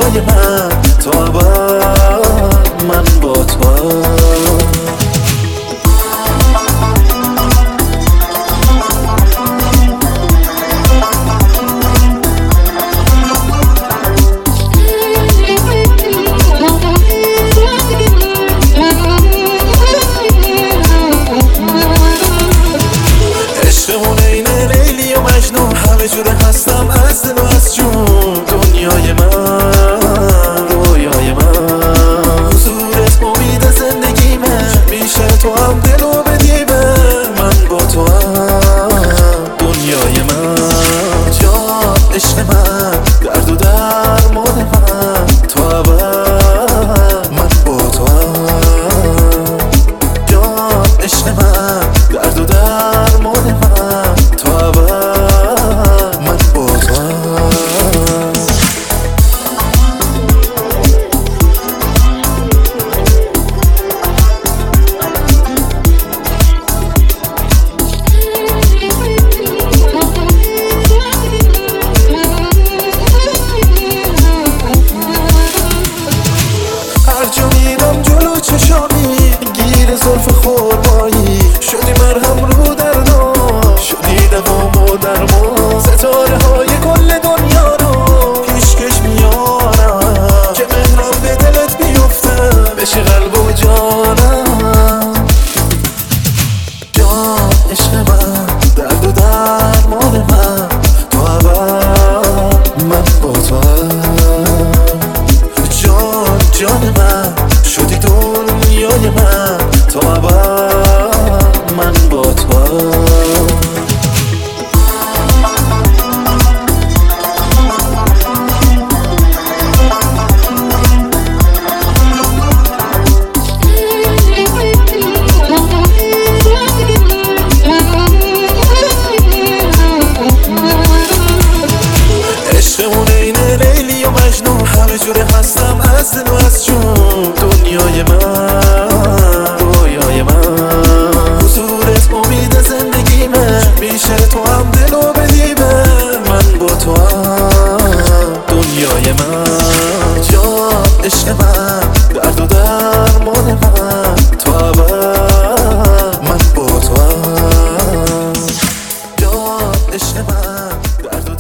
دنیای من تا ابد من با تو. عشقمون این لیلی و مجنون، همه جوره هستم از دل و از جون. دنیای من، رویای من، حضورت امید زندگیمه. میشه تو هم دل و بدیمه، من با تو هم. دنیای من، جان عشق من، درد و درمان من تا ابد من با تو هم. جان عشق من، درد و درمان من تا ابد من با تو هم. هر جا میرم جلو چشامی، گیر زلف خورمایی. شدی مرهم رو دردا، شدی دوام و درمان. ستاره های کل دنیا رو پیشکش میارم که مهرم به دلت بیفته، بشه قلب و جانم. جان عشق من، درد و درمان من تا ابد من با تو هم. جان من، شدی دنیای من تا ابد من با تو هم. عشقمون این لیلی و مجنون، همه جوره هستم از دل و از جون. دنیای من، رویای من، حضورت امید زندگیمه. میشه تو هم دل و بدیمه، من با تو هم. دنیای من، جان عشق من، درد و درمان من تا ابد من با تو هم. جان عشق من، درد و